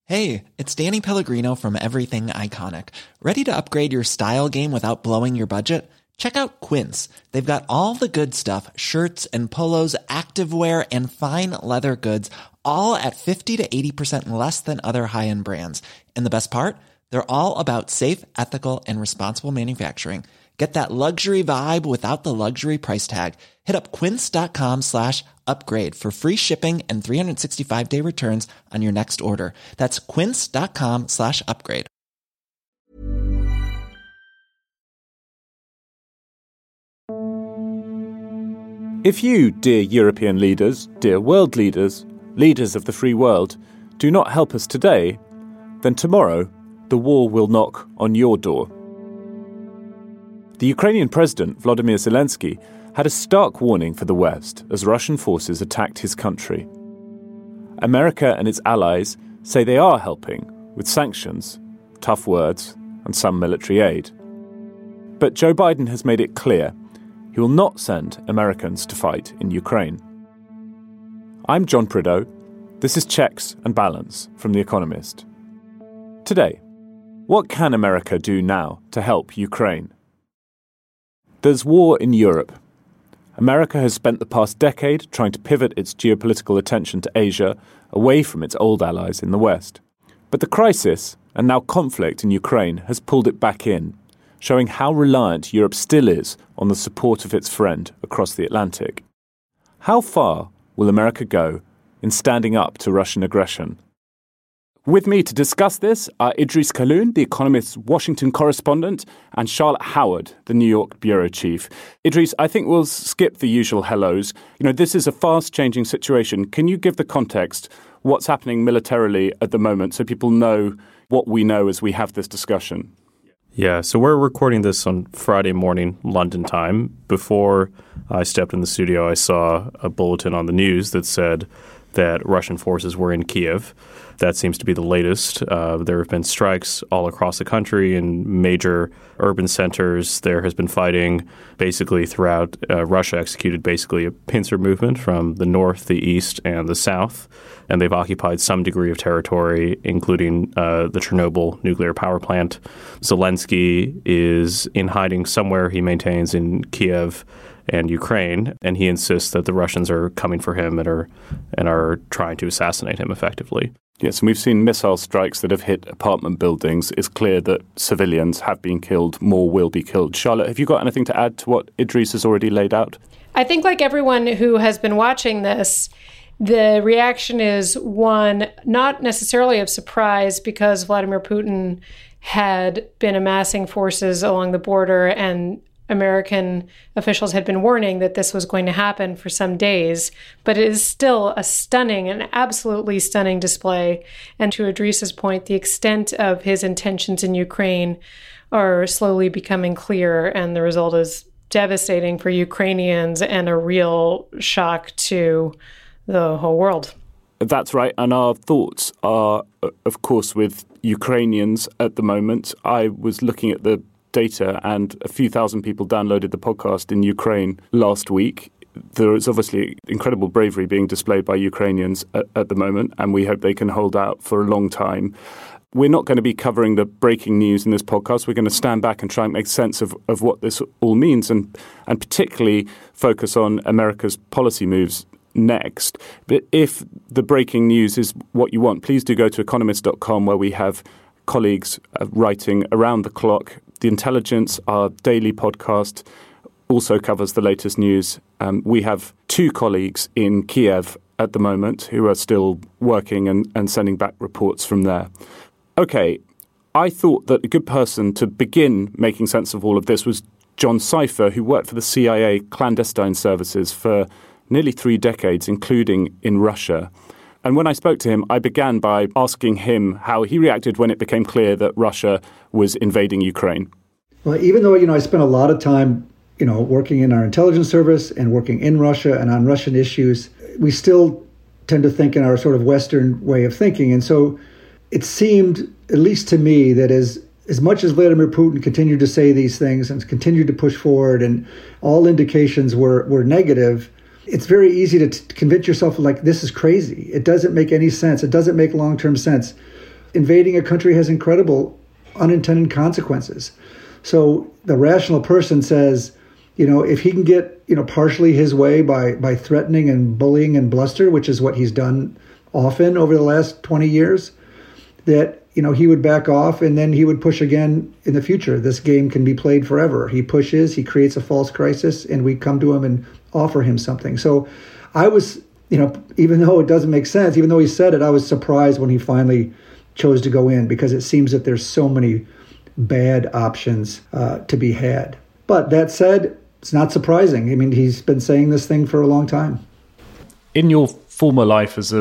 Hey, it's Danny Pellegrino from Everything Iconic. Ready to upgrade your style game without blowing your budget? Check out Quince. They've got all the good stuff, shirts and polos, activewear, and fine leather goods, all at 50 to 80% less than other high-end brands. And the best part? They're all about safe, ethical, and responsible manufacturing. Get that luxury vibe without the luxury price tag. Hit up quince.com/upgrade for free shipping and 365-day returns on your next order. That's quince.com/upgrade. If you, dear European leaders, dear world leaders, leaders of the free world, do not help us today, then tomorrow the war will knock on your door. The Ukrainian president, Volodymyr Zelensky, had a stark warning for the West as Russian forces attacked his country. America and its allies say they are helping with sanctions, tough words, and some military aid. But Joe Biden has made it clear he will not send Americans to fight in Ukraine. I'm John Prideaux. This is Checks and Balance from The Economist. Today, what can America do now to help Ukraine? There's war in Europe. America has spent the past decade trying to pivot its geopolitical attention to Asia away from its old allies in the West. But the crisis, and now conflict in Ukraine, has pulled it back in, showing how reliant Europe still is on the support of its friend across the Atlantic. How far will America go in standing up to Russian aggression? With me to discuss this are Idris Khaloun, The Economist's Washington correspondent, and Charlotte Howard, the New York bureau chief. Idris, I think we'll skip the usual hellos. This is a fast-changing situation. Can you give the context, what's happening militarily at the moment, so people know what we know as we have this discussion? Yeah, so we're recording this on Friday morning, London time. Before I stepped in the studio, I saw a bulletin on the news that said that Russian forces were in Kiev. That seems to be the latest. There have been strikes all across the country in major urban centers. There has been fighting basically throughout. Russia executed basically a pincer movement from the north, the east, and the south. And they've occupied some degree of territory, including the Chernobyl nuclear power plant. Zelensky is in hiding somewhere, he maintains, in Kiev and Ukraine, and he insists that the Russians are coming for him and are trying to assassinate him effectively. Yes, and we've seen missile strikes that have hit apartment buildings. It's clear that civilians have been killed, more will be killed. Charlotte, have you got anything to add to what Idris has already laid out? I think, like everyone who has been watching this, the reaction is one, not necessarily of surprise, because Vladimir Putin had been amassing forces along the border, and American officials had been warning that this was going to happen for some days, but it is still a stunning, an absolutely stunning display. And to Idris's point, the extent of his intentions in Ukraine are slowly becoming clear, and the result is devastating for Ukrainians and a real shock to the whole world. That's right. And our thoughts are, of course, with Ukrainians at the moment. I was looking at the data, and a few thousand people downloaded the podcast in Ukraine last week. There is obviously incredible bravery being displayed by Ukrainians at the moment, and we hope they can hold out for a long time. We're not going to be covering the breaking news in this podcast. We're going to stand back and try and make sense of what this all means, and particularly focus on America's policy moves next. But if the breaking news is what you want, please do go to economist.com, where we have colleagues writing around the clock. The Intelligence, our daily podcast, also covers the latest news. We have two colleagues in Kiev at the moment who are still working and sending back reports from there. Okay, I thought that a good person to begin making sense of all of this was John Cipher, who worked for the CIA clandestine services for nearly 3 decades, including in Russia. And when I spoke to him, I began by asking him how he reacted when it became clear that Russia was invading Ukraine. Well, even though, I spent a lot of time, working in our intelligence service and working in Russia and on Russian issues, we still tend to think in our sort of Western way of thinking. And so it seemed, at least to me, that as much as Vladimir Putin continued to say these things and continued to push forward and all indications were negative, it's very easy to convince yourself, like, this is crazy. It doesn't make any sense. It doesn't make long-term sense. invading a country has incredible unintended consequences. So the rational person says, if he can get, partially his way by threatening and bullying and bluster, which is what he's done often over the last 20 years, that, he would back off and then he would push again in the future. This game can be played forever. He pushes, he creates a false crisis, and we come to him and offer him something. So I was, even though it doesn't make sense, even though he said it, I was surprised when he finally chose to go in, because it seems that there's so many bad options to be had. But that said, it's not surprising. I mean, he's been saying this thing for a long time. In your former life as a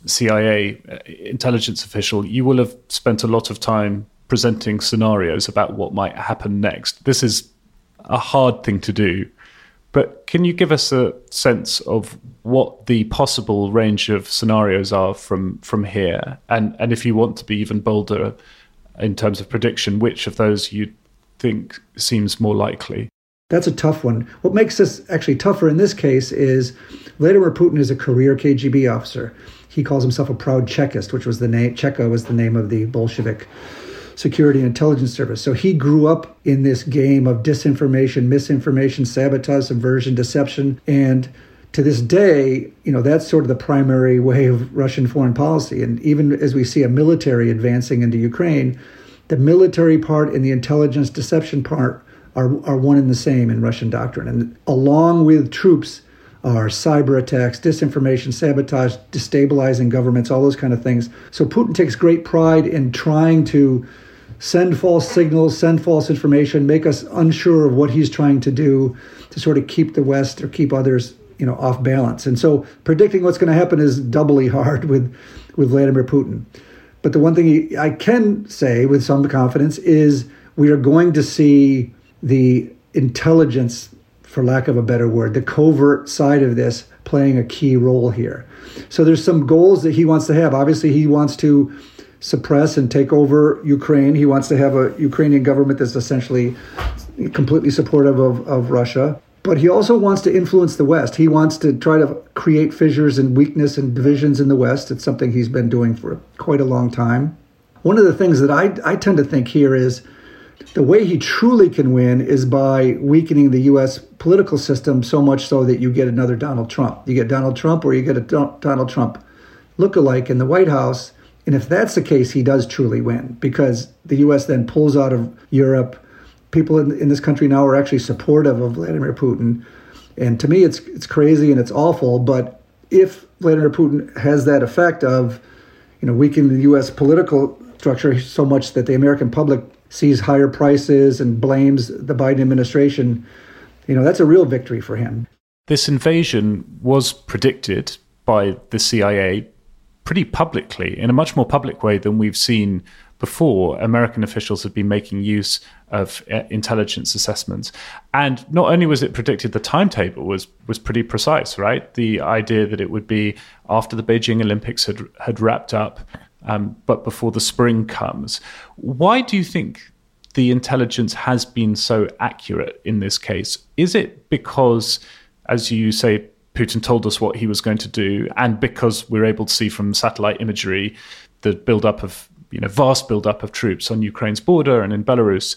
CIA intelligence official, you will have spent a lot of time presenting scenarios about what might happen next. This is a hard thing to do, but can you give us a sense of what the possible range of scenarios are from here? And if you want to be even bolder in terms of prediction, which of those you think seems more likely? That's a tough one. What makes this actually tougher in this case is Vladimir Putin is a career KGB officer. He calls himself a proud Chekist, which was the name. Cheka was the name of the Bolshevik security and intelligence service. So he grew up in this game of disinformation, misinformation, sabotage, subversion, deception. And to this day, that's sort of the primary way of Russian foreign policy. And even as we see a military advancing into Ukraine, the military part and the intelligence deception part are one and the same in Russian doctrine. And along with troops are cyber attacks, disinformation, sabotage, destabilizing governments, all those kind of things. So Putin takes great pride in trying to send false signals, send false information, make us unsure of what he's trying to do to sort of keep the West or keep others, off balance. And so predicting what's going to happen is doubly hard with Vladimir Putin. But the one thing I can say with some confidence is we are going to see the intelligence, for lack of a better word, the covert side of this playing a key role here. So there's some goals that he wants to have. Obviously, he wants to suppress and take over Ukraine. He wants to have a Ukrainian government that's essentially completely supportive of Russia. But he also wants to influence the West. He wants to try to create fissures and weakness and divisions in the West. It's something he's been doing for quite a long time. One of the things that I tend to think here is the way he truly can win is by weakening the U.S. political system so much so that you get another Donald Trump. You get Donald Trump or you get a Donald Trump lookalike in the White House. And if that's the case, he does truly win, because the U.S. then pulls out of Europe. People in this country now are actually supportive of Vladimir Putin. And to me, it's crazy and it's awful. But if Vladimir Putin has that effect of, weakening the U.S. political structure so much that the American public sees higher prices and blames the Biden administration, that's a real victory for him. This invasion was predicted by the CIA pretty publicly, in a much more public way than we've seen before. American officials have been making use of intelligence assessments. And not only was it predicted, the timetable was pretty precise, right? The idea that it would be after the Beijing Olympics had wrapped up, but before the spring comes. Why do you think the intelligence has been so accurate in this case? Is it because, as you say, Putin told us what he was going to do, and because we're able to see from satellite imagery the buildup of, vast buildup of troops on Ukraine's border and in Belarus?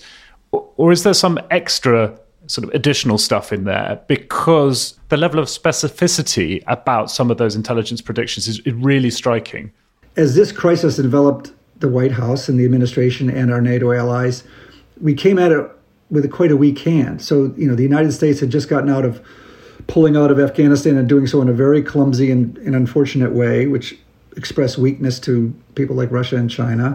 Or is there some extra sort of additional stuff in there, because the level of specificity about some of those intelligence predictions is really striking? As this crisis enveloped the White House and the administration and our NATO allies, we came at it with quite a weak hand. So, the United States had just gotten out of pulling out of Afghanistan and doing so in a very clumsy and unfortunate way, which expressed weakness to people like Russia and China.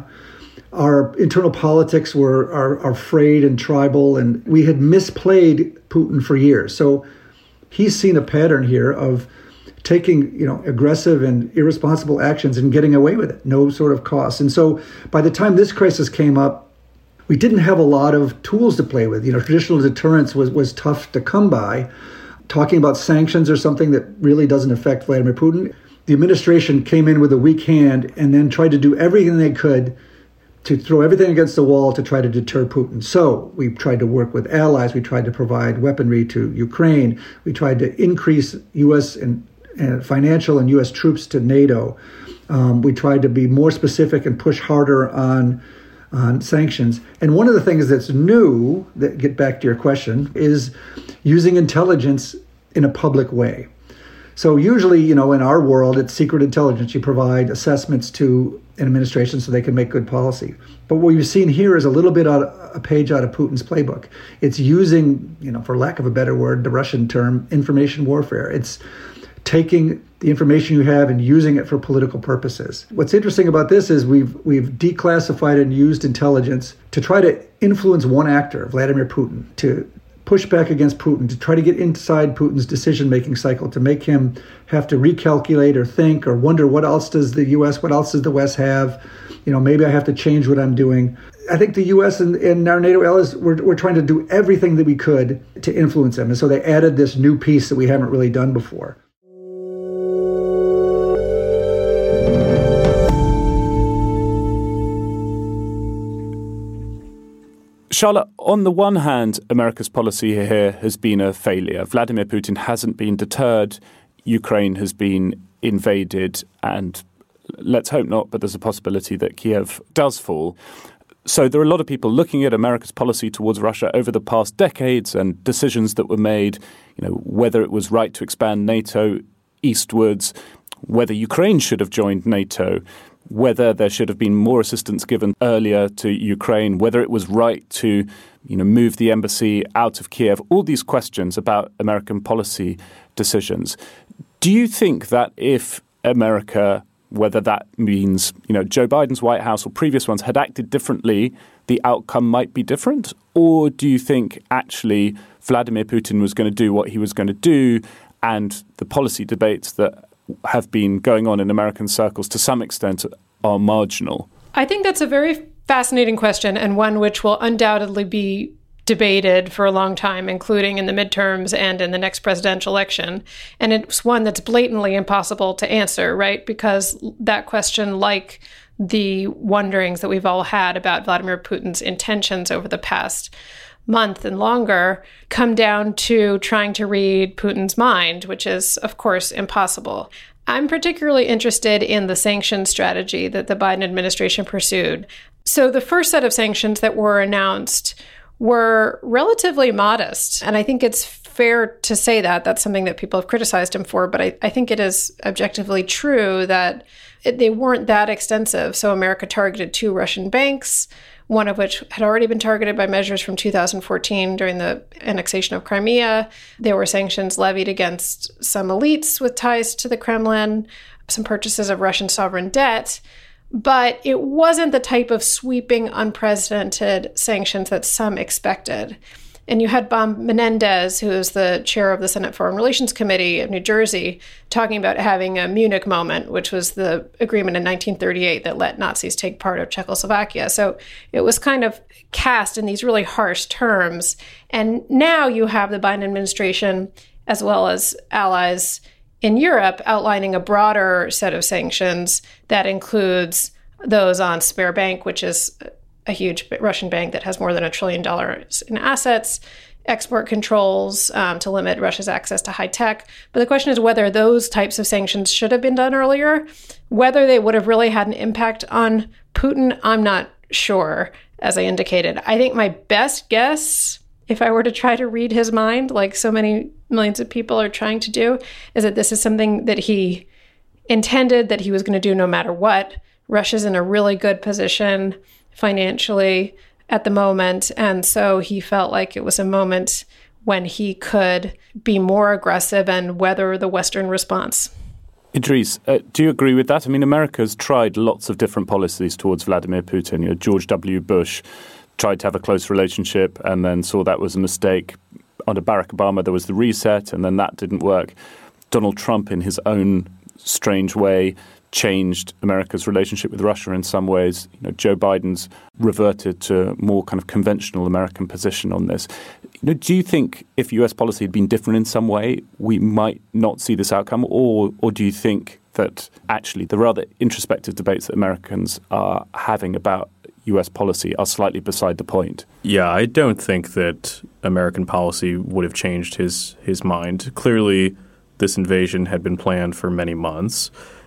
Our internal politics are frayed and tribal, and we had misplayed Putin for years. So he's seen a pattern here of taking, aggressive and irresponsible actions and getting away with it, no sort of cost. And so by the time this crisis came up, we didn't have a lot of tools to play with. Traditional deterrence was tough to come by. Talking about sanctions or something that really doesn't affect Vladimir Putin. The administration came in with a weak hand and then tried to do everything they could to throw everything against the wall to try to deter Putin. So we tried to work with allies. We tried to provide weaponry to Ukraine. We tried to increase U.S. and financial and U.S. troops to NATO. We tried to be more specific and push harder on sanctions. And one of the things that's new, that get back to your question, is using intelligence in a public way. So usually, in our world, it's secret intelligence. You provide assessments to an administration so they can make good policy. But what you've seen here is a little bit a page out of Putin's playbook. It's using, for lack of a better word, the Russian term, information warfare. It's taking the information you have and using it for political purposes. What's interesting about this is we've declassified and used intelligence to try to influence one actor, Vladimir Putin, to push back against Putin, to try to get inside Putin's decision-making cycle, to make him have to recalculate or think or wonder what else does the West have? Maybe I have to change what I'm doing. I think the U.S. and our NATO allies, we're trying to do everything that we could to influence them. And so they added this new piece that we haven't really done before. Charlotte, on the one hand, America's policy here has been a failure. Vladimir Putin hasn't been deterred. Ukraine has been invaded. And let's hope not, but there's a possibility that Kiev does fall. So there are a lot of people looking at America's policy towards Russia over the past decades and decisions that were made, whether it was right to expand NATO eastwards, whether Ukraine should have joined NATO, whether there should have been more assistance given earlier to Ukraine, whether it was right to, move the embassy out of Kiev, all these questions about American policy decisions. Do you think that if America, whether that means, Joe Biden's White House or previous ones, had acted differently, the outcome might be different? Or do you think actually Vladimir Putin was going to do what he was going to do, and the policy debates that have been going on in American circles to some extent are marginal? I think that's a very fascinating question, and one which will undoubtedly be debated for a long time, including in the midterms and in the next presidential election. And it's one that's blatantly impossible to answer, right? Because that question, like the wonderings that we've all had about Vladimir Putin's intentions over the past month and longer, come down to trying to read Putin's mind, which is, of course, impossible. I'm particularly interested in the sanctions strategy that the Biden administration pursued. So the first set of sanctions that were announced were relatively modest. And I think it's fair to say that. That's something that people have criticized him for. But I think it is objectively true that they weren't that extensive. So America targeted 2 Russian banks, one of which had already been targeted by measures from 2014 during the annexation of Crimea. There were sanctions levied against some elites with ties to the Kremlin, some purchases of Russian sovereign debt. But it wasn't the type of sweeping, unprecedented sanctions that some expected. And you had Bob Menendez, who is the chair of the Senate Foreign Relations Committee of New Jersey, talking about having a Munich moment, which was the agreement in 1938 that let Nazis take part of Czechoslovakia. So it was kind of cast in these really harsh terms. And now you have the Biden administration, as well as allies in Europe, outlining a broader set of sanctions that includes those on Sberbank, which is a huge Russian bank that has more than $1 trillion in assets, export controls to limit Russia's access to high tech. But the question is whether those types of sanctions should have been done earlier. Whether they would have really had an impact on Putin, I'm not sure, as I indicated. I think my best guess, if I were to try to read his mind, like so many millions of people are trying to do, is that this is something that he intended, that he was going to do no matter what. Russia's in a really good position financially at the moment. And so he felt like it was a moment when he could be more aggressive and weather the Western response. Idris, do you agree with that? I mean, America's tried lots of different policies towards Vladimir Putin. George W. Bush tried to have a close relationship and then saw that was a mistake. Under Barack Obama, there was the reset, and then that didn't work. Donald Trump, in his own strange way, changed America's relationship with Russia in some ways. Joe Biden's reverted to a more kind of conventional American position on this. Do you think if US policy had been different in some way, we might not see this outcome? Or do you think that actually the rather introspective debates that Americans are having about US policy are slightly beside the point? Yeah, I don't think that American policy would have changed his mind. Clearly, this invasion had been planned for many months.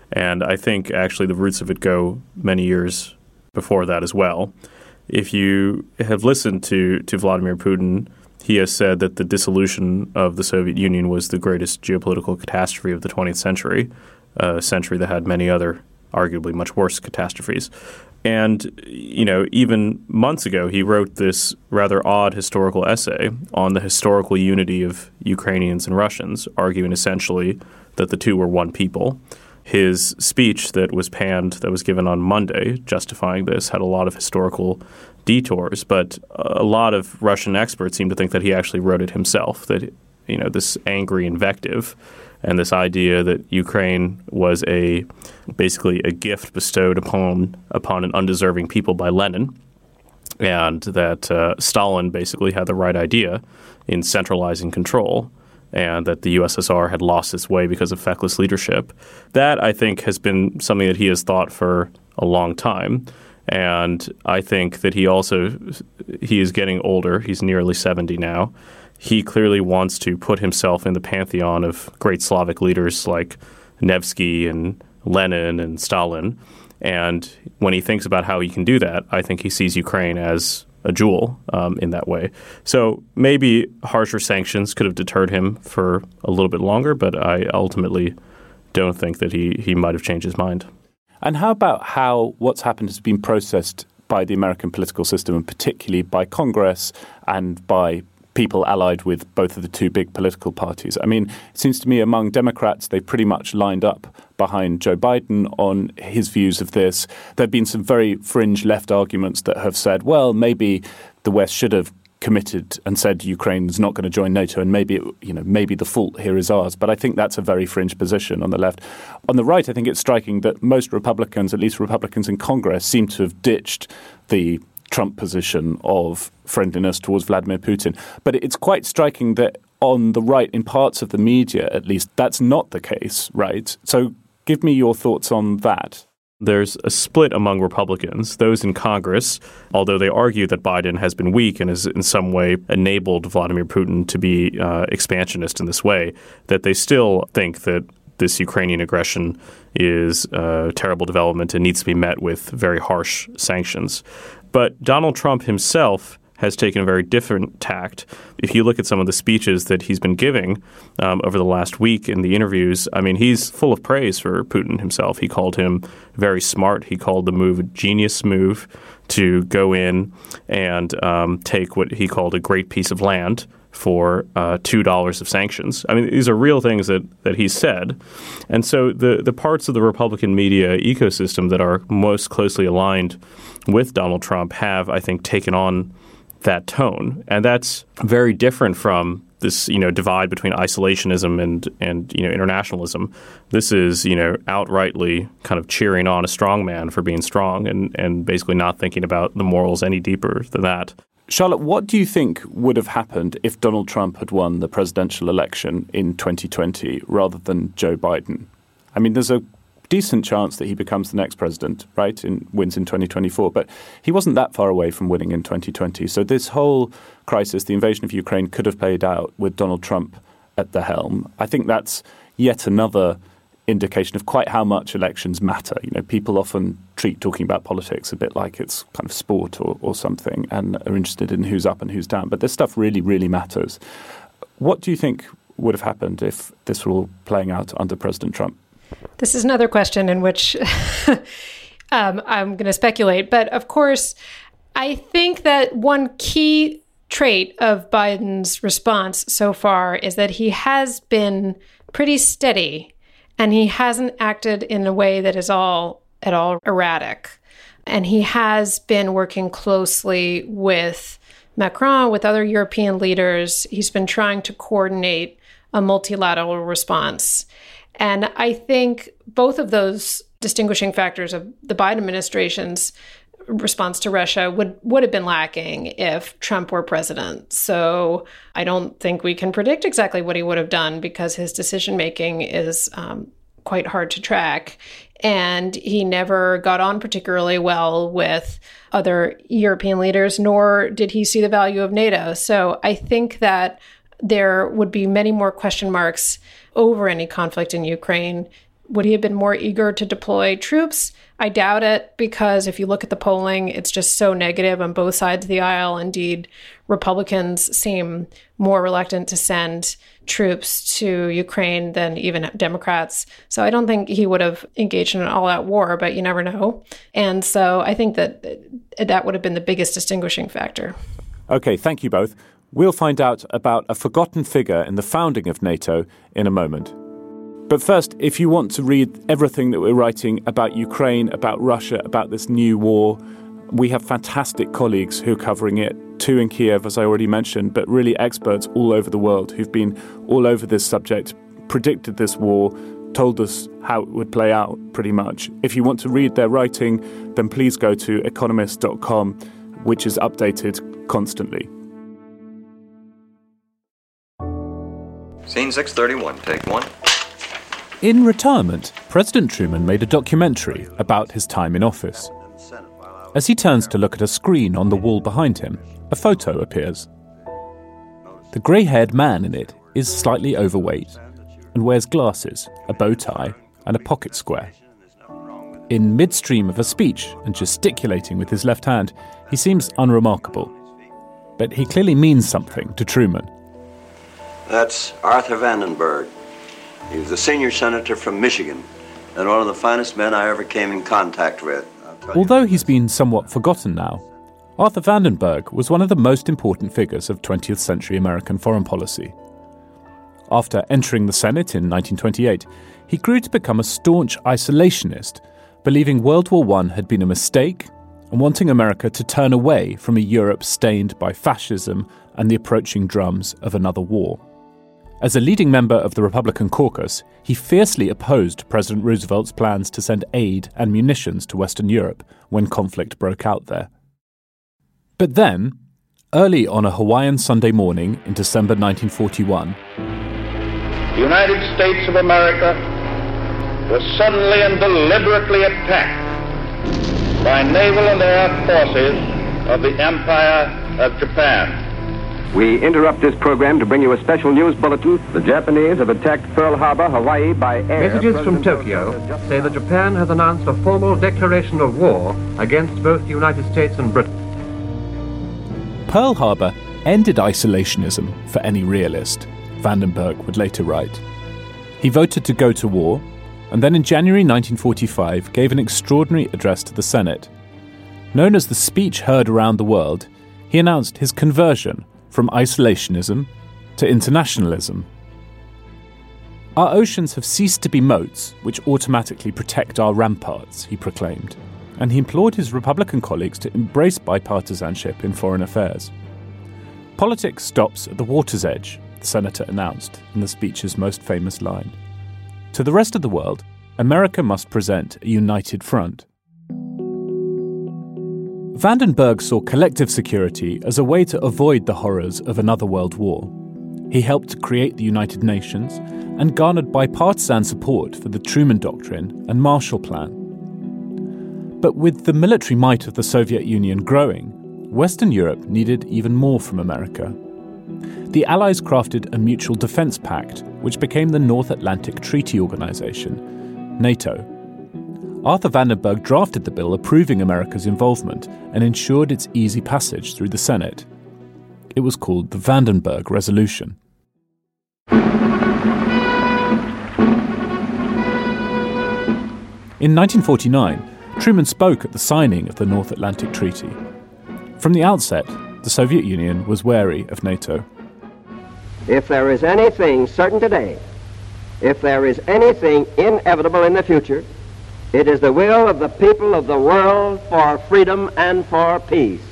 And I think actually the roots of it go many years before that as well. If you have listened to Vladimir Putin, he has said that the dissolution of the Soviet Union was the greatest geopolitical catastrophe of the 20th century, a century that had many other arguably much worse catastrophes. And, even months ago, he wrote this rather odd historical essay on the historical unity of Ukrainians and Russians, arguing essentially that the two were one people. His speech that was panned, that was given on Monday, justifying this, had a lot of historical detours, but a lot of Russian experts seem to think that he actually wrote it himself, that, this angry invective and this idea that Ukraine was basically a gift bestowed upon an undeserving people by Lenin, and that Stalin basically had the right idea in centralizing control, and that the USSR had lost its way because of feckless leadership. That, I think, has been something that he has thought for a long time. And I think that he is getting older. He's nearly 70 now. He clearly wants to put himself in the pantheon of great Slavic leaders like Nevsky and Lenin and Stalin. And when he thinks about how he can do that, I think he sees Ukraine as a jewel in that way. So maybe harsher sanctions could have deterred him for a little bit longer, but I ultimately don't think that he might have changed his mind. And how about how what's happened has been processed by the American political system, and particularly by Congress and by people allied with both of the two big political parties? I mean, it seems to me among Democrats, they pretty much lined up behind Joe Biden on his views of this. There have been some very fringe left arguments that have said, well, maybe the West should have committed and said Ukraine is not going to join NATO, and maybe the fault here is ours. But I think that's a very fringe position on the left. On the right, I think it's striking that most Republicans, at least Republicans in Congress, seem to have ditched the Trump position of friendliness towards Vladimir Putin. But it's quite striking that on the right, in parts of the media at least, that's not the case, right? So give me your thoughts on that. There's a split among Republicans, those in Congress, although they argue that Biden has been weak and has in some way enabled Vladimir Putin to be expansionist in this way, that they still think that this Ukrainian aggression is a terrible development and needs to be met with very harsh sanctions. But Donald Trump himself has taken a very different tact. If you look at some of the speeches that he's been giving over the last week in the interviews, I mean, he's full of praise for Putin himself. He called him very smart. He called the move a genius move to go in and take what he called a great piece of land for $2 of sanctions. I mean, these are real things that he said. And so the parts of the Republican media ecosystem that are most closely aligned with Donald Trump have, I think, taken on that tone. And that's very different from this, divide between isolationism and internationalism. This is, outrightly kind of cheering on a strong man for being strong and basically not thinking about the morals any deeper than that. Charlotte, what do you think would have happened if Donald Trump had won the presidential election in 2020 rather than Joe Biden? I mean, there's a decent chance that he becomes the next president, right, wins in 2024. But he wasn't that far away from winning in 2020. So this whole crisis, the invasion of Ukraine, could have played out with Donald Trump at the helm. I think that's yet another indication of quite how much elections matter. People often treat talking about politics a bit like it's kind of sport or something and are interested in who's up and who's down. But this stuff really, really matters. What do you think would have happened if this were all playing out under President Trump? This is another question in which I'm going to speculate. But of course, I think that one key trait of Biden's response so far is that he has been pretty steady and he hasn't acted in a way that is at all erratic. And he has been working closely with Macron, with other European leaders. He's been trying to coordinate a multilateral response. And I think both of those distinguishing factors of the Biden administration's response to Russia would have been lacking if Trump were president. So I don't think we can predict exactly what he would have done because his decision-making is quite hard to track. And he never got on particularly well with other European leaders, nor did he see the value of NATO. So I think that there would be many more question marks over any conflict in Ukraine Would he have been more eager to deploy troops? I doubt it, because if you look at the polling, it's just so negative on both sides of the aisle. Indeed, Republicans seem more reluctant to send troops to Ukraine than even Democrats. So I don't think he would have engaged in an all-out war, but you never know. And so I think that would have been the biggest distinguishing factor. Okay, thank you both. We'll find out about a forgotten figure in the founding of NATO in a moment. But first, if you want to read everything that we're writing about Ukraine, about Russia, about this new war, we have fantastic colleagues who are covering it, two in Kiev, as I already mentioned, but really experts all over the world who've been all over this subject, predicted this war, told us how it would play out pretty much. If you want to read their writing, then please go to economist.com, which is updated constantly. Scene 631, take one. In retirement, President Truman made a documentary about his time in office. As he turns to look at a screen on the wall behind him, a photo appears. The grey-haired man in it is slightly overweight and wears glasses, a bow tie, and a pocket square. In midstream of a speech and gesticulating with his left hand, he seems unremarkable. But he clearly means something to Truman. That's Arthur Vandenberg. He was a senior senator from Michigan and one of the finest men I ever came in contact with. Although he's been somewhat forgotten now, Arthur Vandenberg was one of the most important figures of 20th century American foreign policy. After entering the Senate in 1928, he grew to become a staunch isolationist, believing World War I had been a mistake and wanting America to turn away from a Europe stained by fascism and the approaching drums of another war. As a leading member of the Republican caucus, he fiercely opposed President Roosevelt's plans to send aid and munitions to Western Europe when conflict broke out there. But then, early on a Hawaiian Sunday morning in December 1941, the United States of America was suddenly and deliberately attacked by naval and air forces of the Empire of Japan. We interrupt this program to bring you a special news bulletin. The Japanese have attacked Pearl Harbor, Hawaii by air. Messages from Tokyo say that Japan has announced a formal declaration of war against both the United States and Britain. Pearl Harbor ended isolationism for any realist, Vandenberg would later write. He voted to go to war, and then in January 1945 gave an extraordinary address to the Senate. Known as the speech heard around the world, he announced his conversion from isolationism to internationalism. Our oceans have ceased to be moats which automatically protect our ramparts, he proclaimed, and he implored his Republican colleagues to embrace bipartisanship in foreign affairs. Politics stops at the water's edge, the senator announced in the speech's most famous line. To the rest of the world, America must present a united front. Vandenberg saw collective security as a way to avoid the horrors of another world war. He helped to create the United Nations and garnered bipartisan support for the Truman Doctrine and Marshall Plan. But with the military might of the Soviet Union growing, Western Europe needed even more from America. The Allies crafted a mutual defense pact, which became the North Atlantic Treaty Organization, NATO. Arthur Vandenberg drafted the bill approving America's involvement and ensured its easy passage through the Senate. It was called the Vandenberg Resolution. In 1949, Truman spoke at the signing of the North Atlantic Treaty. From the outset, the Soviet Union was wary of NATO. If there is anything certain today, if there is anything inevitable in the future, it is the will of the people of the world for freedom and for peace.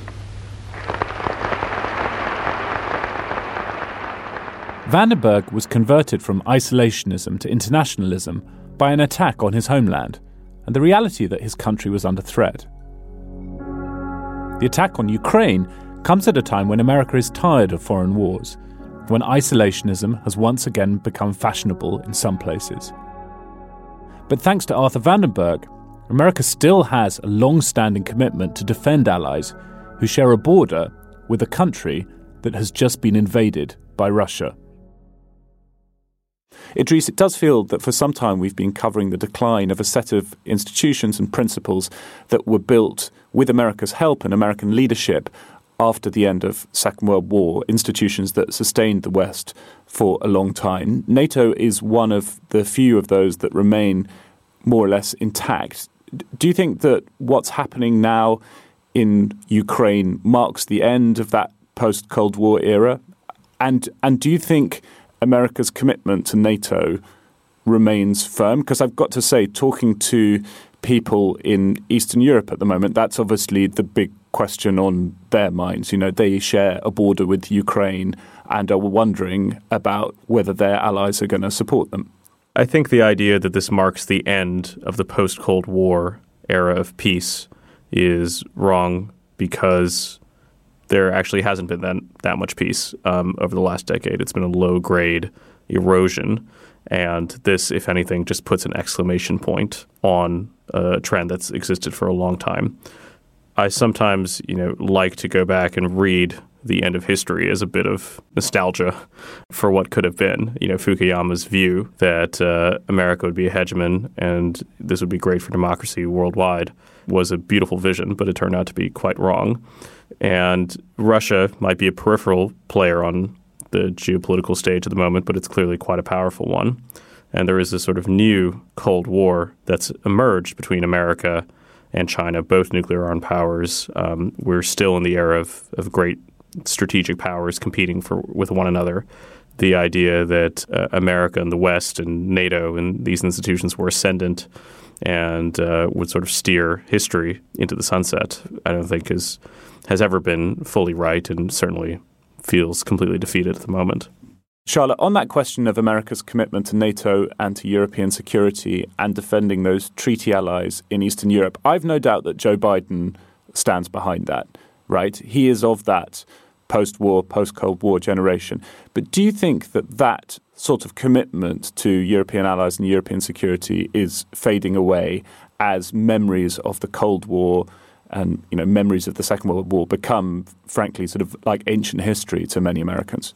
Vandenberg was converted from isolationism to internationalism by an attack on his homeland and the reality that his country was under threat. The attack on Ukraine comes at a time when America is tired of foreign wars, when isolationism has once again become fashionable in some places. But thanks to Arthur Vandenberg, America still has a long-standing commitment to defend allies who share a border with a country that has just been invaded by Russia. Idris, it does feel that for some time we've been covering the decline of a set of institutions and principles that were built with America's help and American leadership after the end of Second World War, institutions that sustained the West for a long time. NATO is one of the few of those that remain more or less intact. Do you think that what's happening now in Ukraine marks the end of that post-Cold War era? And do you think America's commitment to NATO remains firm? Because I've got to say, talking to people in Eastern Europe at the moment, that's obviously the big question on their minds. You know, they share a border with Ukraine and are wondering about whether their allies are going to support them. I think the idea that this marks the end of the post-Cold War era of peace is wrong, because there actually hasn't been that much peace over the last decade. It's been a low-grade erosion, and this, if anything, just puts an exclamation point on a trend that's existed for a long time. I sometimes, like to go back and read the end of history as a bit of nostalgia for what could have been. Fukuyama's view that America would be a hegemon and this would be great for democracy worldwide was a beautiful vision, but it turned out to be quite wrong. And Russia might be a peripheral player on the geopolitical stage at the moment, but it's clearly quite a powerful one. And there is this sort of new Cold War that's emerged between America and China, both nuclear armed powers. We're still in the era of great strategic powers competing with one another. The idea that America and the West and NATO and these institutions were ascendant and would sort of steer history into the sunset, I don't think has ever been fully right, and certainly feels completely defeated at the moment. Charlotte, on that question of America's commitment to NATO and to European security and defending those treaty allies in Eastern Europe, I've no doubt that Joe Biden stands behind that, right? He is of that post-war, post-Cold War generation. But do you think that sort of commitment to European allies and European security is fading away as memories of the Cold War and memories of the Second World War become, frankly, sort of like ancient history to many Americans?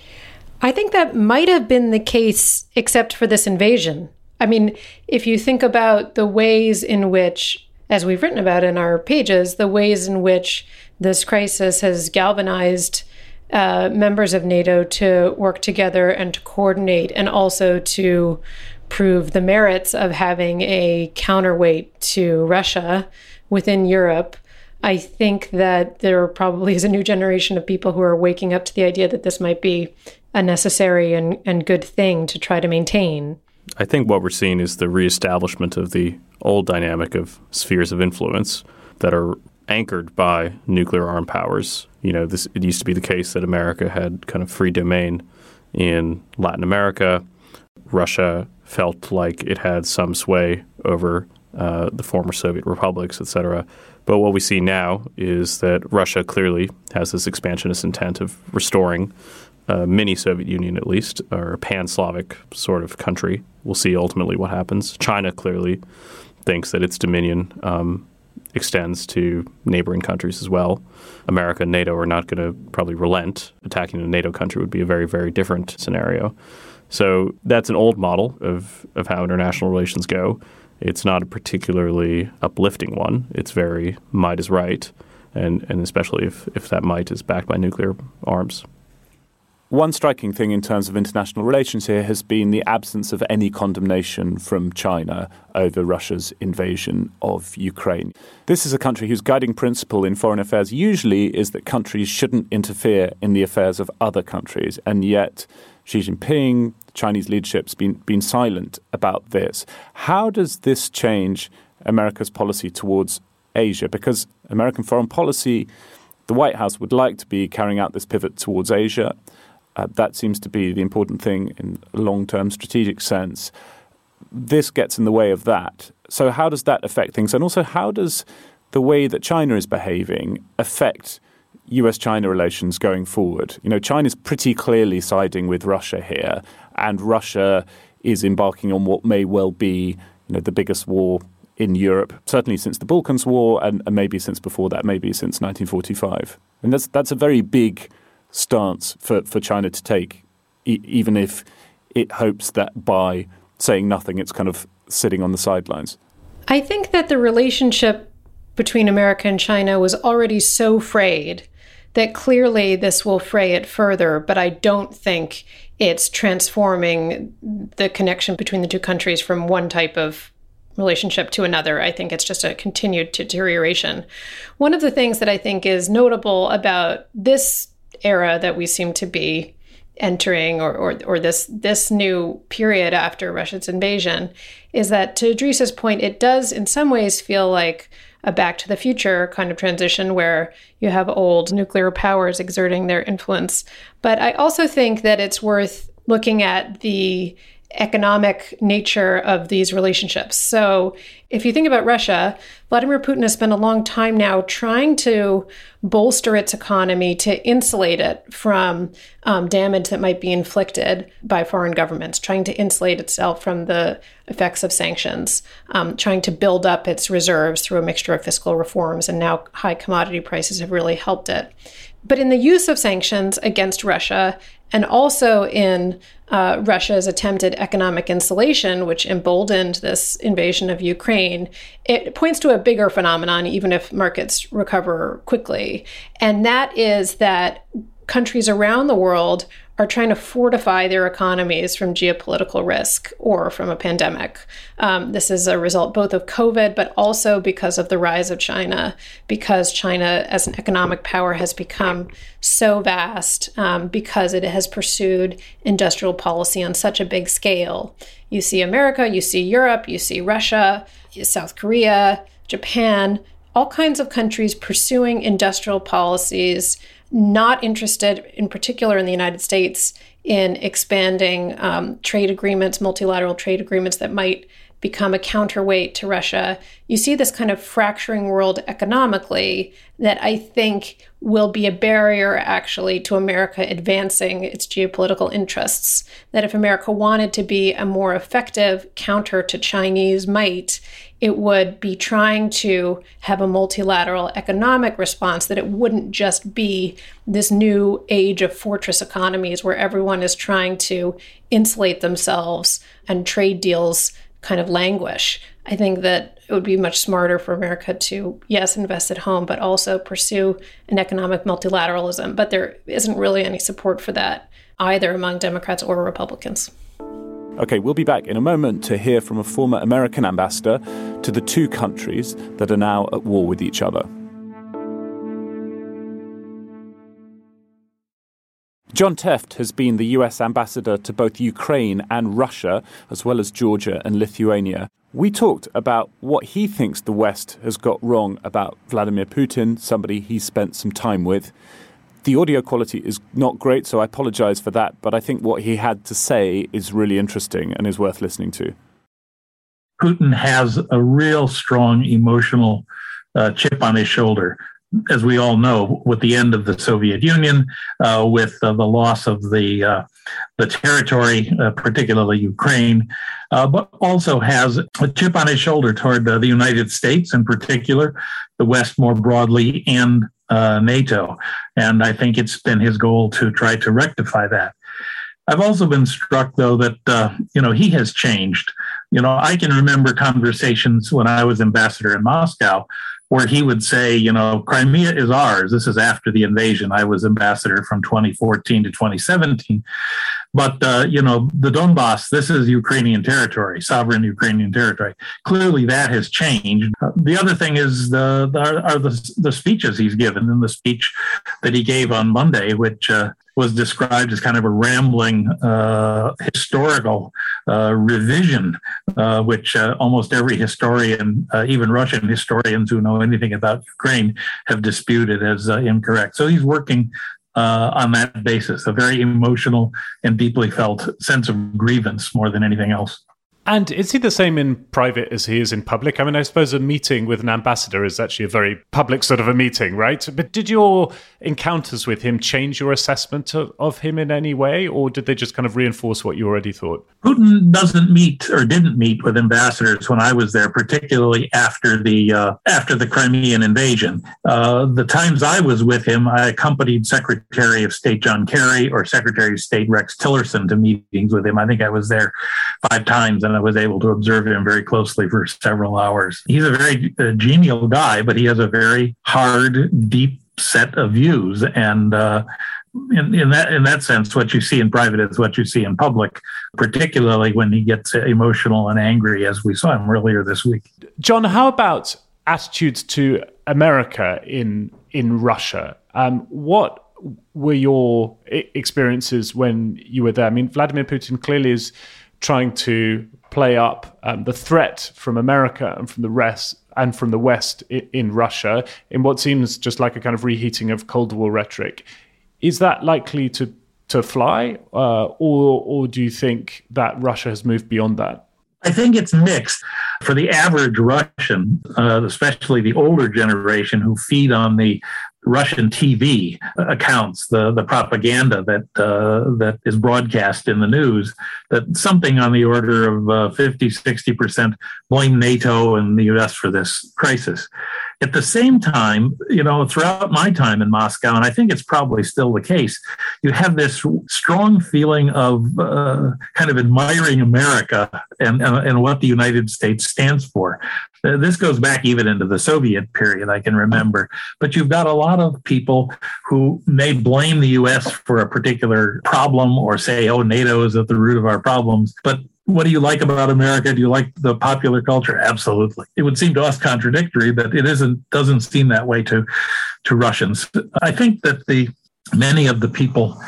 I think that might have been the case, except for this invasion. I mean, if you think about the ways in which, as we've written about in our pages, the ways in which this crisis has galvanized members of NATO to work together and to coordinate, and also to prove the merits of having a counterweight to Russia within Europe, I think that there probably is a new generation of people who are waking up to the idea that this might be a necessary and good thing to try to maintain. I think what we're seeing is the reestablishment of the old dynamic of spheres of influence that are anchored by nuclear armed powers. It used to be the case that America had kind of free domain in Latin America. Russia felt like it had some sway over the former Soviet republics, etc. But what we see now is that Russia clearly has this expansionist intent of restoring a mini Soviet Union, at least, or a pan-Slavic sort of country. We'll see ultimately what happens. China clearly thinks that its dominion extends to neighboring countries as well. America and NATO are not going to probably relent. Attacking a NATO country would be a very, very different scenario. So that's an old model of how international relations go. It's not a particularly uplifting one. It's very might is right, and especially if that might is backed by nuclear arms. One striking thing in terms of international relations here has been the absence of any condemnation from China over Russia's invasion of Ukraine. This is a country whose guiding principle in foreign affairs usually is that countries shouldn't interfere in the affairs of other countries, and yet Xi Jinping, Chinese leadership's been silent about this. How does this change America's policy towards Asia? Because American foreign policy, the White House would like to be carrying out this pivot towards Asia. That seems to be the important thing in a long-term strategic sense. This gets in the way of that. So how does that affect things? And also, how does the way that China is behaving affect US-China relations going forward? China's pretty clearly siding with Russia here, and Russia is embarking on what may well be, the biggest war in Europe, certainly since the Balkans War, and maybe since before that, maybe since 1945. And that's a very big stance for China to take, even if it hopes that by saying nothing, it's kind of sitting on the sidelines? I think that the relationship between America and China was already so frayed that clearly this will fray it further, but I don't think it's transforming the connection between the two countries from one type of relationship to another. I think it's just a continued deterioration. One of the things that I think is notable about this era that we seem to be entering, or this new period after Russia's invasion, is that, to Idris's point, it does in some ways feel like a Back to the Future kind of transition where you have old nuclear powers exerting their influence. But I also think that it's worth looking at the economic nature of these relationships. So if you think about Russia, Vladimir Putin has spent a long time now trying to bolster its economy to insulate it from damage that might be inflicted by foreign governments, trying to insulate itself from the effects of sanctions, trying to build up its reserves through a mixture of fiscal reforms, and now high commodity prices have really helped it. But in the use of sanctions against Russia, and also in Russia's attempted economic insulation, which emboldened this invasion of Ukraine, it points to a bigger phenomenon, even if markets recover quickly. And that is that countries around the world are trying to fortify their economies from geopolitical risk or from a pandemic. This is a result both of COVID, but also because of the rise of China, because China as an economic power has become so vast, because it has pursued industrial policy on such a big scale. You see America, you see Europe, you see Russia, South Korea, Japan, all kinds of countries pursuing industrial policies, not interested, in particular in the United States, in expanding trade agreements, multilateral trade agreements that might become a counterweight to Russia. You see this kind of fracturing world economically that I think will be a barrier actually to America advancing its geopolitical interests. That if America wanted to be a more effective counter to Chinese might, it would be trying to have a multilateral economic response, that it wouldn't just be this new age of fortress economies where everyone is trying to insulate themselves and trade deals kind of languish. I think that it would be much smarter for America to, yes, invest at home, but also pursue an economic multilateralism. But there isn't really any support for that either among Democrats or Republicans. Okay, we'll be back in a moment to hear from a former American ambassador to the two countries that are now at war with each other. John Tefft has been the US ambassador to both Ukraine and Russia, as well as Georgia and Lithuania. We talked about what he thinks the West has got wrong about Vladimir Putin, somebody he spent some time with. The audio quality is not great, so I apologize for that, but I think what he had to say is really interesting and is worth listening to. Putin has a real strong emotional chip on his shoulder. As we all know, with the end of the Soviet Union, with the loss of the territory, particularly Ukraine, but also has a chip on his shoulder toward the United States in particular, the West more broadly, and NATO. And I think it's been his goal to try to rectify that. I've also been struck, though, that, he has changed. I can remember conversations when I was ambassador in Moscow where he would say, Crimea is ours. This is after the invasion. I was ambassador from 2014 to 2017. But, the Donbass, this is Ukrainian territory, sovereign Ukrainian territory. Clearly that has changed. The other thing is the speeches he's given, and the speech that he gave on Monday, which was described as kind of a rambling historical revision, which almost every historian, even Russian historians who know anything about Ukraine, have disputed as incorrect. So he's working on that basis, a very emotional and deeply felt sense of grievance more than anything else. And is he the same in private as he is in public? I mean, I suppose a meeting with an ambassador is actually a very public sort of a meeting, right? But did your encounters with him change your assessment of him in any way, or did they just kind of reinforce what you already thought? Putin doesn't meet or didn't meet with ambassadors when I was there, particularly after the Crimean invasion. The times I was with him, I accompanied Secretary of State John Kerry or Secretary of State Rex Tillerson to meetings with him. I think I was there 5 times, and I was able to observe him very closely for several hours. He's a very genial guy, but he has a very hard, deep set of views. And in that sense, what you see in private is what you see in public, particularly when he gets emotional and angry, as we saw him earlier this week. John, how about attitudes to America in Russia? What were your experiences when you were there? I mean, Vladimir Putin clearly is trying to play up the threat from America and from the West in Russia in what seems just like a kind of reheating of Cold War rhetoric. Is that likely to fly, or do you think that Russia has moved beyond that? I think it's mixed. For the average Russian, especially the older generation who feed on the Russian TV accounts, the propaganda that is broadcast in the news, that something on the order of 50-60% blame NATO and the U.S. for this crisis. At the same time, throughout my time in Moscow, and I think it's probably still the case, you have this strong feeling of kind of admiring America and what the United States stands for. This goes back even into the Soviet period, I can remember. But you've got a lot of people who may blame the U.S. for a particular problem or say, oh, NATO is at the root of our problems. But what do you like about America? Do you like the popular culture? Absolutely. It would seem to us contradictory, but it doesn't seem that way to Russians. I think that many of the people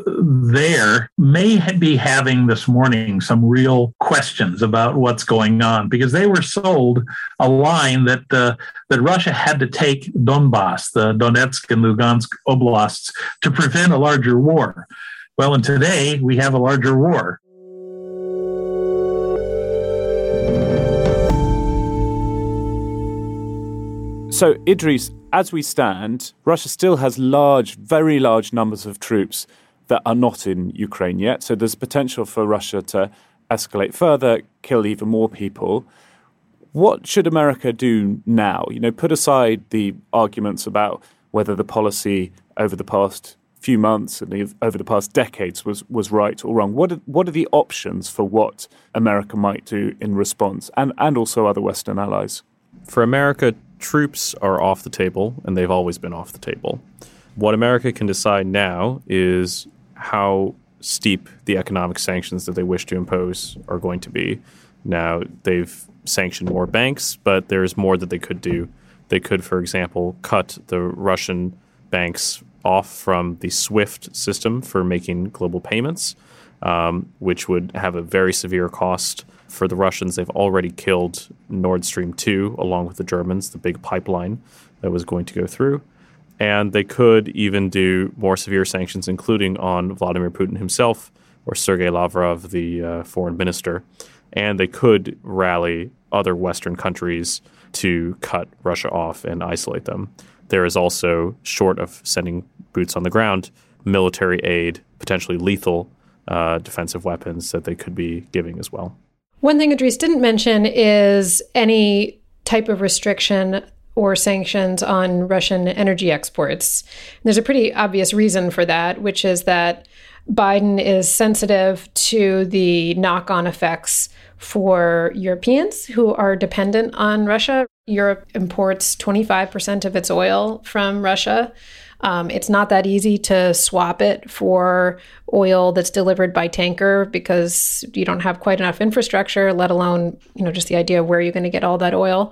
there may be having this morning some real questions about what's going on, because they were sold a line that Russia had to take Donbass, the Donetsk and Lugansk oblasts, to prevent a larger war. Well, and today we have a larger war. So, Idris, as we stand, Russia still has very large numbers of troops that are not in Ukraine yet. So there's potential for Russia to escalate further, kill even more people. What should America do now? Put aside the arguments about whether the policy over the past few months and over the past decades was right or wrong. What are the options for what America might do in response, and also other Western allies? For America, troops are off the table, and they've always been off the table. What America can decide now is how steep the economic sanctions that they wish to impose are going to be. Now, they've sanctioned more banks, but there's more that they could do. They could, for example, cut the Russian banks off from the SWIFT system for making global payments, which would have a very severe cost for the Russians. They've already killed Nord Stream 2, along with the Germans, the big pipeline that was going to go through. And they could even do more severe sanctions, including on Vladimir Putin himself or Sergei Lavrov, the foreign minister. And they could rally other Western countries to cut Russia off and isolate them. There is also, short of sending boots on the ground, military aid, potentially lethal defensive weapons that they could be giving as well. One thing Idris didn't mention is any type of restriction or sanctions on Russian energy exports. There's a pretty obvious reason for that, which is that Biden is sensitive to the knock-on effects for Europeans who are dependent on Russia. Europe imports 25% of its oil from Russia. It's not that easy to swap it for oil that's delivered by tanker because you don't have quite enough infrastructure, let alone, just the idea of where you're going to get all that oil.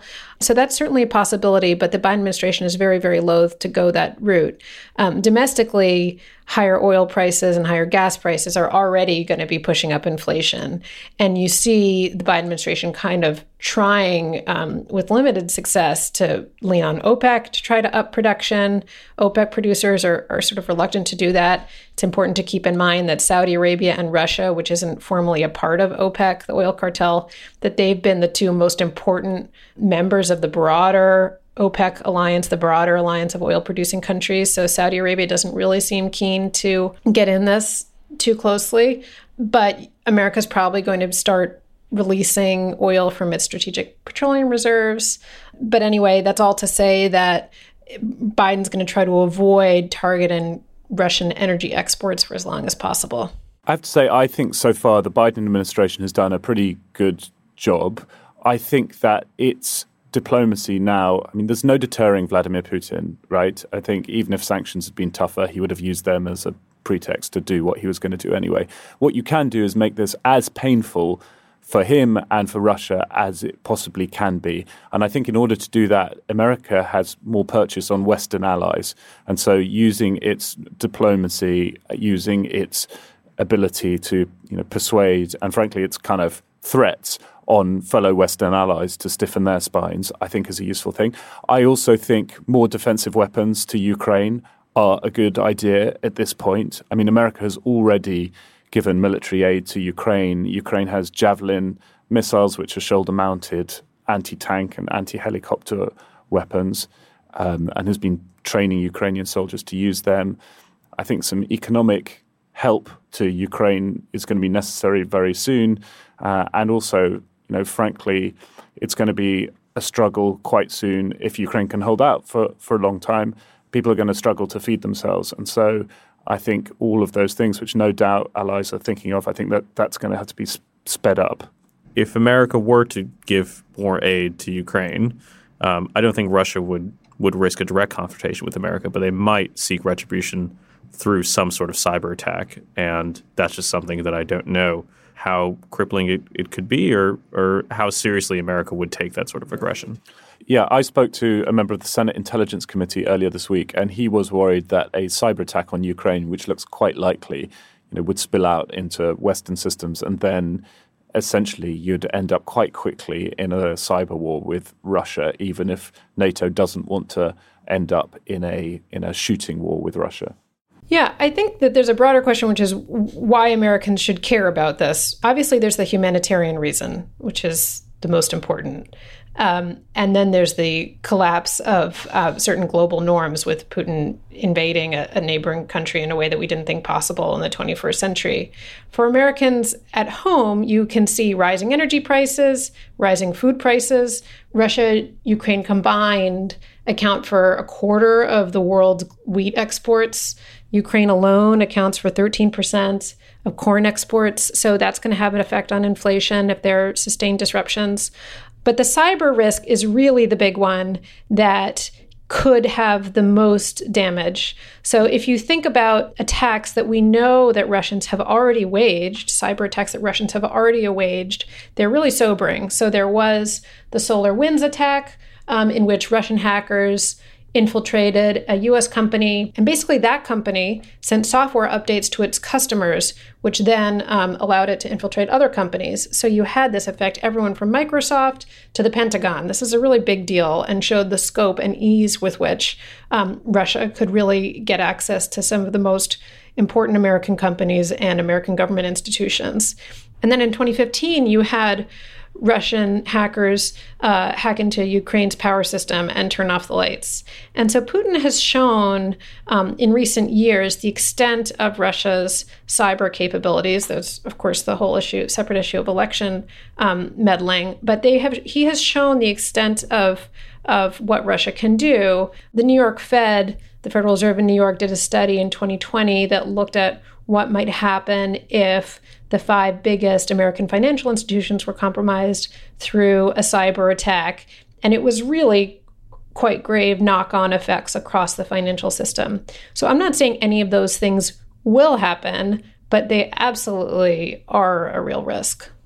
So that's certainly a possibility, but the Biden administration is very, very loath to go that route. Domestically, higher oil prices and higher gas prices are already going to be pushing up inflation. And you see the Biden administration kind of trying with limited success to lean on OPEC to try to up production. OPEC producers are sort of reluctant to do that. It's important to keep in mind that Saudi Arabia and Russia, which isn't formally a part of OPEC, the oil cartel, that they've been the two most important members of the broader OPEC alliance, the broader alliance of oil-producing countries. So Saudi Arabia doesn't really seem keen to get in this too closely. But America's probably going to start releasing oil from its strategic petroleum reserves. But anyway, that's all to say that Biden's going to try to avoid targeting Russian energy exports for as long as possible. I have to say, I think so far the Biden administration has done a pretty good job. I think that it's diplomacy now, I mean, there's no deterring Vladimir Putin, right? I think even if sanctions had been tougher, he would have used them as a pretext to do what he was going to do anyway. What you can do is make this as painful for him and for Russia as it possibly can be. And I think in order to do that, America has more purchase on Western allies. And so using its diplomacy, using its ability to persuade, and frankly, its kind of threats on fellow Western allies to stiffen their spines, I think is a useful thing. I also think more defensive weapons to Ukraine are a good idea at this point. I mean, America has already given military aid to Ukraine. Ukraine has Javelin missiles, which are shoulder-mounted anti-tank and anti-helicopter weapons, and has been training Ukrainian soldiers to use them. I think some economic help to Ukraine is going to be necessary very soon. And also, frankly, it's going to be a struggle quite soon. If Ukraine can hold out for a long time, people are going to struggle to feed themselves. And so I think all of those things, which no doubt allies are thinking of, I think that's going to have to be sped up. If America were to give more aid to Ukraine, I don't think Russia would risk a direct confrontation with America, but they might seek retribution through some sort of cyber attack. And that's just something that I don't know how crippling it could be or how seriously America would take that sort of aggression. Yeah, I spoke to a member of the Senate Intelligence Committee earlier this week, and he was worried that a cyber attack on Ukraine, which looks quite likely, would spill out into Western systems, and then essentially you'd end up quite quickly in a cyber war with Russia, even if NATO doesn't want to end up in a shooting war with Russia. Yeah, I think that there's a broader question, which is why Americans should care about this. Obviously, there's the humanitarian reason, which is the most important. And then there's the collapse of certain global norms with Putin invading a neighboring country in a way that we didn't think possible in the 21st century. For Americans at home, you can see rising energy prices, rising food prices. Russia, Ukraine combined account for a quarter of the world's wheat exports. Ukraine alone accounts for 13% of corn exports. So that's going to have an effect on inflation if there are sustained disruptions. But the cyber risk is really the big one that could have the most damage. So if you think about attacks that we know that Russians have already waged, cyber attacks that Russians have already waged, they're really sobering. So there was the SolarWinds attack, in which Russian hackers infiltrated a U.S. company, and basically that company sent software updates to its customers, which then allowed it to infiltrate other companies. So you had this affect everyone from Microsoft to the Pentagon. This is a really big deal and showed the scope and ease with which Russia could really get access to some of the most important American companies and American government institutions. And then in 2015, you had Russian hackers hack into Ukraine's power system and turn off the lights. And so Putin has shown in recent years the extent of Russia's cyber capabilities. There's, of course, the whole separate issue of election meddling, but he has shown the extent of what Russia can do. The New York Fed, the Federal Reserve in New York, did a study in 2020 that looked at what might happen if the 5 biggest American financial institutions were compromised through a cyber attack. And it was really quite grave knock-on effects across the financial system. So I'm not saying any of those things will happen, but they absolutely are a real risk.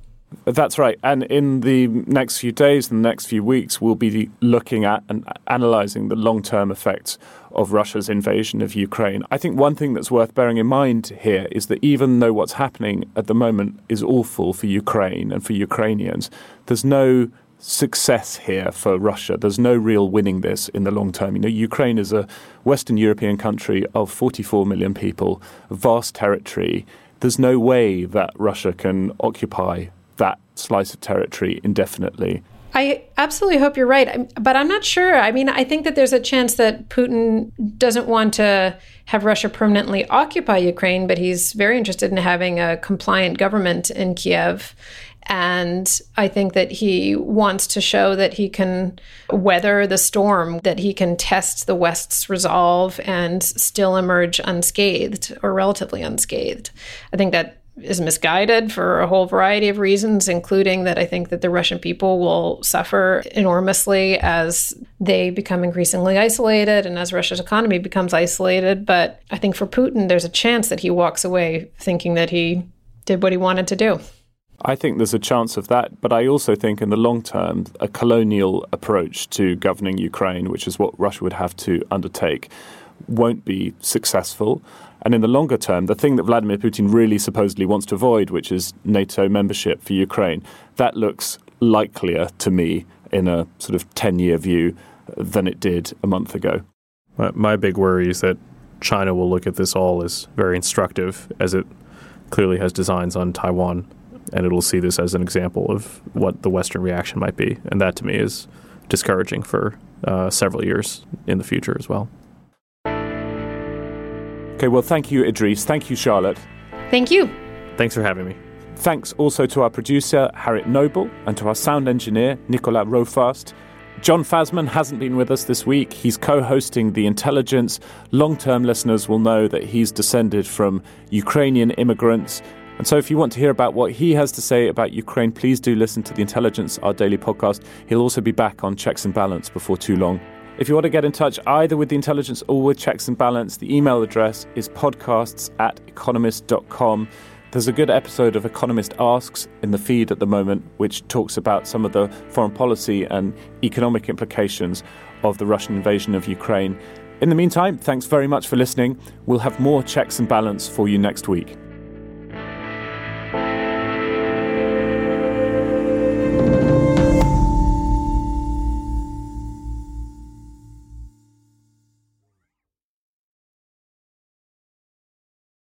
That's right. And in the next few days and the next few weeks, we'll be looking at and analysing the long-term effects of Russia's invasion of Ukraine. I think one thing that's worth bearing in mind here is that even though what's happening at the moment is awful for Ukraine and for Ukrainians, there's no success here for Russia. There's no real winning this in the long term. You know, Ukraine is a Western European country of 44 million people, a vast territory. There's no way that Russia can occupy that slice of territory indefinitely. I absolutely hope you're right, but I'm not sure. I mean, I think that there's a chance that Putin doesn't want to have Russia permanently occupy Ukraine, but he's very interested in having a compliant government in Kiev. And I think that he wants to show that he can weather the storm, that he can test the West's resolve and still emerge unscathed or relatively unscathed. I think that is misguided for a whole variety of reasons, including that I think that the Russian people will suffer enormously as they become increasingly isolated and as Russia's economy becomes isolated. But I think for Putin, there's a chance that he walks away thinking that he did what he wanted to do. I think there's a chance of that, but I also think in the long term, a colonial approach to governing Ukraine, which is what Russia would have to undertake, won't be successful. And in the longer term, the thing that Vladimir Putin really supposedly wants to avoid, which is NATO membership for Ukraine, that looks likelier to me in a sort of 10-year view than it did a month ago. My big worry is that China will look at this all as very instructive, as it clearly has designs on Taiwan, and it will see this as an example of what the Western reaction might be. And that, to me, is discouraging for several years in the future as well. Okay, well, thank you, Idris. Thank you, Charlotte. Thank you. Thanks for having me. Thanks also to our producer, Harriet Noble, and to our sound engineer, Nicolas Rofast. John Fasman hasn't been with us this week. He's co-hosting The Intelligence. Long-term listeners will know that he's descended from Ukrainian immigrants. And so if you want to hear about what he has to say about Ukraine, please do listen to The Intelligence, our daily podcast. He'll also be back on Checks and Balance before too long. If you want to get in touch either with The Intelligence or with Checks and Balance, the email address is podcasts@economist.com. There's a good episode of Economist Asks in the feed at the moment, which talks about some of the foreign policy and economic implications of the Russian invasion of Ukraine. In the meantime, thanks very much for listening. We'll have more Checks and Balance for you next week.